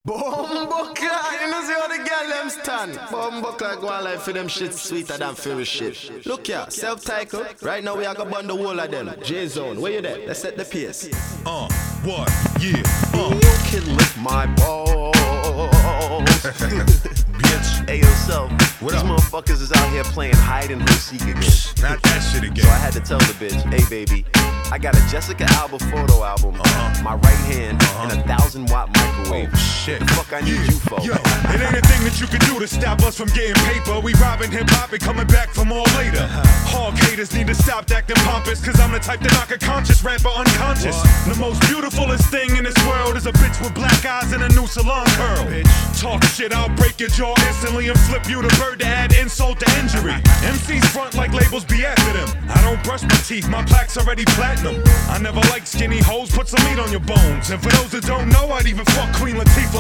Bumbuckler, you know see how the girl them stand. Bumbuckler go on like for them shit sweeter than fairy shit. Look here, self-titled. Right now we are gonna burn the whole of them. J-Zone, where you there? Let's set the pace. What? Yeah. You can lick my balls. Bitch. Hey yourself, What these up? motherfuckers is out here playing hide and seek again. Not that shit So I again. had to tell the bitch, hey baby, I got a Jessica Alba photo album, my right hand, and a 1,000-watt microwave. Oh, shit. The fuck I need you for? Yo, it ain't a thing that you can do to stop us from getting paper. We robbing hip-hop and coming back for more later. Hog haters need to stop acting pompous, cause I'm the type to knock a conscious rapper unconscious. The most beautifulest thing in this world is a bitch with black eyes and a new salon curl. Talk shit, I'll break your jaw instantly and flip you the bird to add insult to injury. MCs front like labels be after them. I don't brush my teeth, my plaque's already platinum. I never liked skinny hoes, put some meat on your bones. And for those that don't know, I'd even fuck Queen Latifah